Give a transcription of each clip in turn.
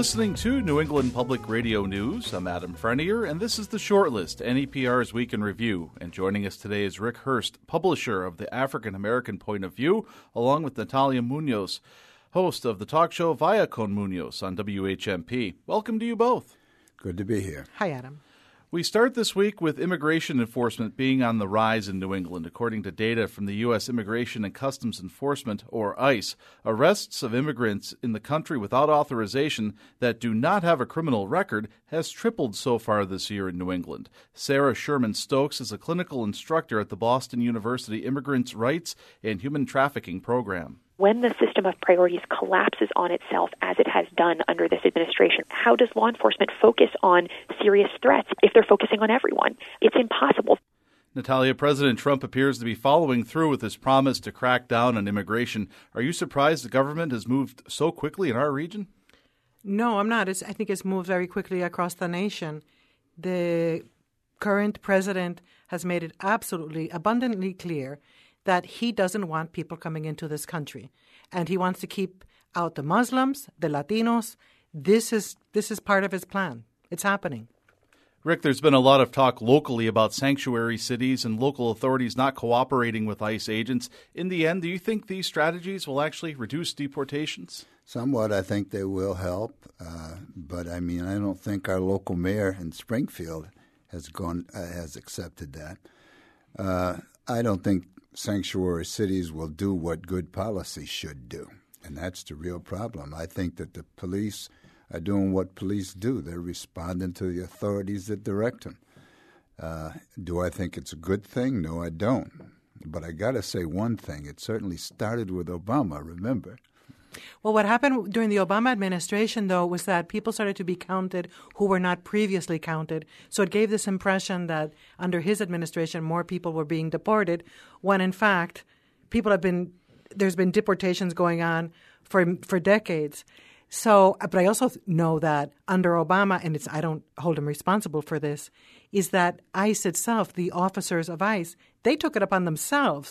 listening to New England Public Radio News. I'm Adam Frenier, and this is the Shortlist, NEPR's Week in Review. And joining us today is Rick Hurst, publisher of the African American Point of View, along with Natalia Munoz, host of the talk show Via con Munoz on WHMP. Welcome to you both. Good to be here. Hi, Adam. We start this week with immigration enforcement being on the rise in New England. According to data from the U.S. Immigration and Customs Enforcement, or ICE, arrests of immigrants in the country without authorization that do not have a criminal record has tripled so far this year in New England. Sarah Sherman Stokes is a clinical instructor at the Boston University Immigrants' Rights and Human Trafficking Program. When the system of priorities collapses on itself, as it has done under this administration, how does law enforcement focus on serious threats if they're focusing on everyone? It's impossible. Natalia, President Trump appears to be following through with his promise to crack down on immigration. Are you surprised the government has moved so quickly in our region? No, I'm not. I think it's moved very quickly across the nation. The current president has made it absolutely, abundantly clear that he doesn't want people coming into this country. And he wants to keep out the Muslims, the Latinos. This is part of his plan. It's happening. Rick, there's been a lot of talk locally about sanctuary cities and local authorities not cooperating with ICE agents. In the end, do you think these strategies will actually reduce deportations? Somewhat, I think they will help. But I don't think our local mayor in Springfield has accepted that. I don't think sanctuary cities will do what good policy should do, and that's the real problem. I think that the police are doing what police do. They're responding to the authorities that direct them. Do I think it's a good thing? No, I don't. But I got to say one thing. It certainly started with Obama, remember? Well, what happened during the Obama administration, though, was that people started to be counted who were not previously counted. So it gave this impression that under his administration, more people were being deported, when in fact, there's been deportations going on for decades. So, but I also know that under Obama, and I don't hold him responsible for this, is that ICE itself, the officers of ICE, they took it upon themselves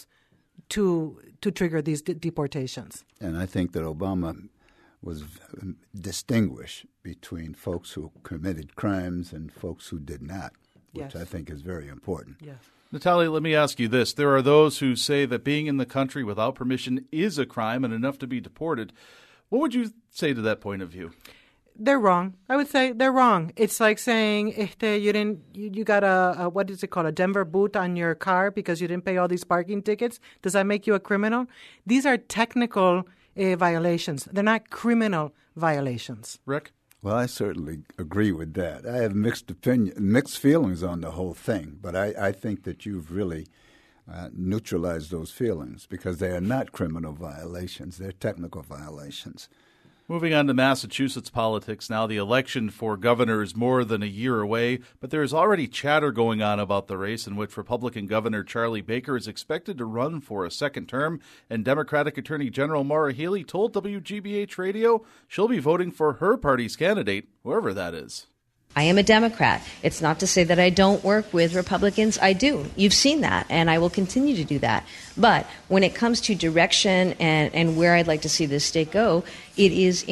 to trigger these deportations. And I think that Obama was distinguished between folks who committed crimes and folks who did not, which I think is very important. Yes. Natalia, let me ask you this. There are those who say that being in the country without permission is a crime and enough to be deported. What would you say to that point of view? They're wrong. I would say they're wrong. It's like saying you got a what is it called, a Denver boot on your car because you didn't pay all these parking tickets. Does that make you a criminal? These are technical violations. They're not criminal violations. Rick? Well, I certainly agree with that. I have mixed feelings on the whole thing, but I think that you've really neutralized those feelings because they are not criminal violations. They're technical violations. Moving on to Massachusetts politics now. The election for governor is more than a year away, but there is already chatter going on about the race in which Republican Governor Charlie Baker is expected to run for a second term, and Democratic Attorney General Maura Healey told WGBH Radio she'll be voting for her party's candidate, whoever that is. I am a Democrat. It's not to say that I don't work with Republicans. I do. You've seen that, and I will continue to do that. But when it comes to direction and where I'd like to see this state go, it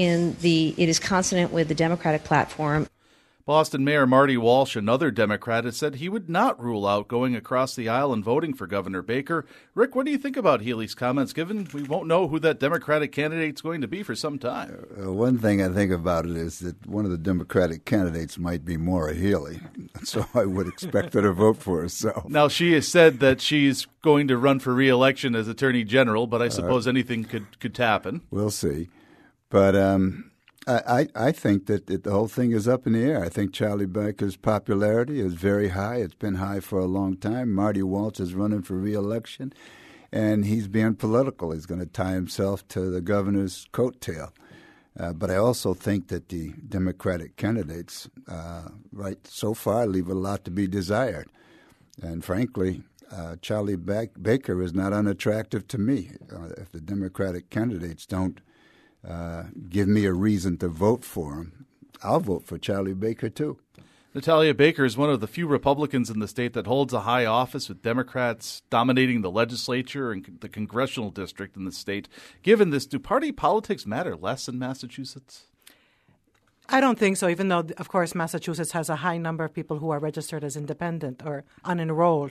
is consonant with the Democratic platform. Boston Mayor Marty Walsh, another Democrat, has said he would not rule out going across the aisle and voting for Governor Baker. Rick, what do you think about Healey's comments, given we won't know who that Democratic candidate's going to be for some time? One thing I think about it is that one of the Democratic candidates might be Maura Healey, so I would expect her to vote for herself. Now, she has said that she's going to run for re-election as Attorney General, but I suppose anything could happen. We'll see. But I think that the whole thing is up in the air. I think Charlie Baker's popularity is very high. It's been high for a long time. Marty Walsh is running for re-election, and he's being political. He's going to tie himself to the governor's coattail. But I also think that the Democratic candidates, so far, leave a lot to be desired. And frankly, Charlie Baker is not unattractive to me. If the Democratic candidates don't give me a reason to vote for him, I'll vote for Charlie Baker, too. Natalia Baker is one of the few Republicans in the state that holds a high office, with Democrats dominating the legislature and the congressional district in the state. Given this, do party politics matter less in Massachusetts? I don't think so, even though, of course, Massachusetts has a high number of people who are registered as independent or unenrolled.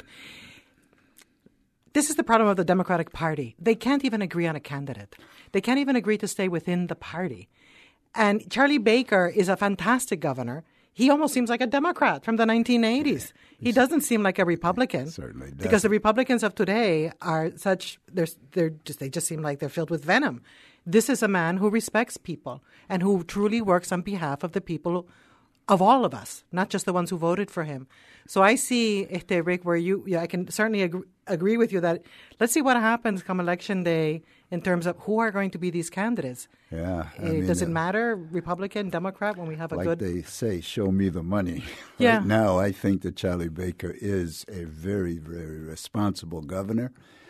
This is the problem of the Democratic Party. They can't even agree on a candidate. They can't even agree to stay within the party. And Charlie Baker is a fantastic governor. He almost seems like a Democrat from the 1980s. He doesn't seem like a Republican. Certainly doesn't. Because the Republicans of today are such, they just seem like they're filled with venom. This is a man who respects people and who truly works on behalf of the people of all of us, not just the ones who voted for him. So I see, Rick, where I can certainly agree with you that let's see what happens come Election Day in terms of who are going to be these candidates. Yeah. Does it matter, Republican, Democrat, when we have a like good... they say, show me the money. Yeah. Right now, I think that Charlie Baker is a very, very responsible governor,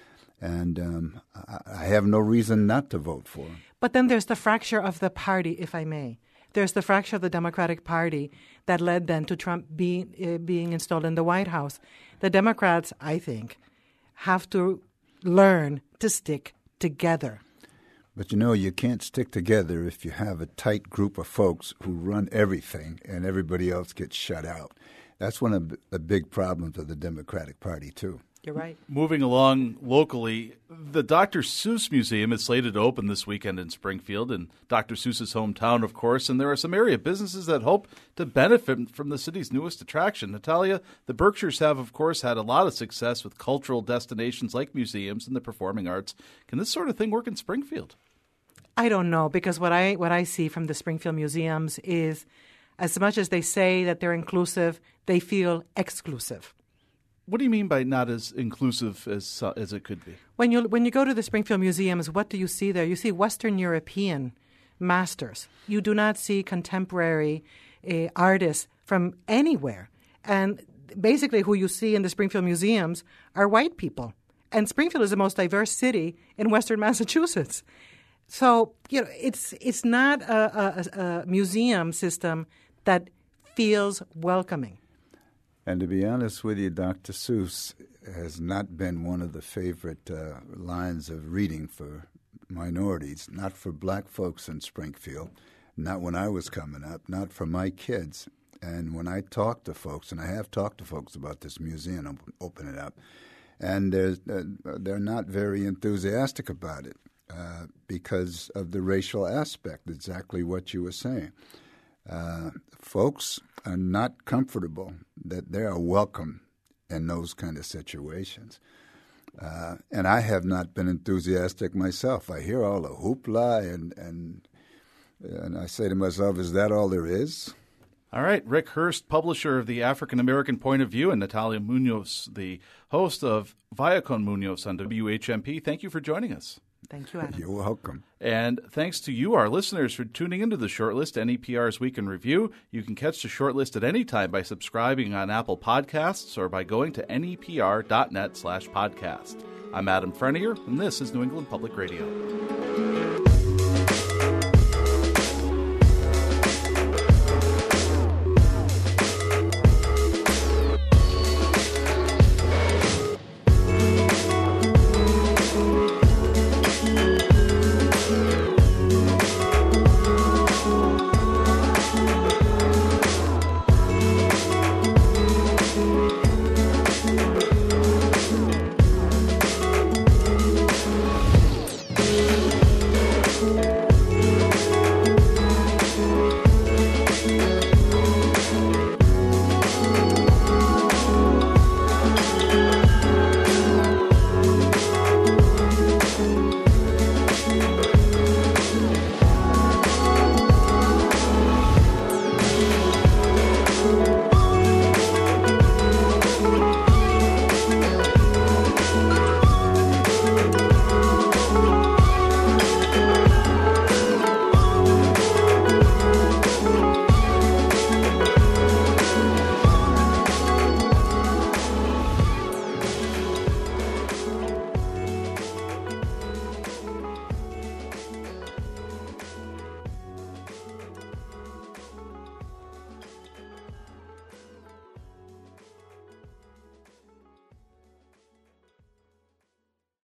and I have no reason not to vote for him. But then there's the fracture of the party, if I may. There's the fracture of the Democratic Party that led then to Trump being installed in the White House. The Democrats, I think, have to learn to stick together. But you can't stick together if you have a tight group of folks who run everything and everybody else gets shut out. That's one of the big problems of the Democratic Party, too. You're right. Moving along locally, the Dr. Seuss Museum is slated to open this weekend in Springfield, in Dr. Seuss's hometown, of course, and there are some area businesses that hope to benefit from the city's newest attraction. Natalia, the Berkshires have, of course, had a lot of success with cultural destinations like museums and the performing arts. Can this sort of thing work in Springfield? I don't know, because what I see from the Springfield museums is, as much as they say that they're inclusive, they feel exclusive. What do you mean by not as inclusive as it could be? When you go to the Springfield museums, what do you see there? You see Western European masters. You do not see contemporary artists from anywhere. And basically who you see in the Springfield museums are white people. And Springfield is the most diverse city in Western Massachusetts. So, it's not a museum system that feels welcoming. And to be honest with you, Dr. Seuss has not been one of the favorite lines of reading for minorities, not for black folks in Springfield, not when I was coming up, not for my kids. And when I talk to folks, and I have talked to folks about this museum opening up, and they're not very enthusiastic about it because of the racial aspect, exactly what you were saying. Folks are not comfortable that they are welcome in those kind of situations. And I have not been enthusiastic myself. I hear all the hoopla, and I say to myself, is that all there is? All right. Rick Hurst, publisher of the African American Point of View, and Natalia Munoz, the host of Viacom Munoz on WHMP. Thank you for joining us. Thank you, Adam. You're welcome. And thanks to you, our listeners, for tuning into the Shortlist, NEPR's Week in Review. You can catch the Shortlist at any time by subscribing on Apple Podcasts or by going to nepr.net/podcast. I'm Adam Frenier, and this is New England Public Radio.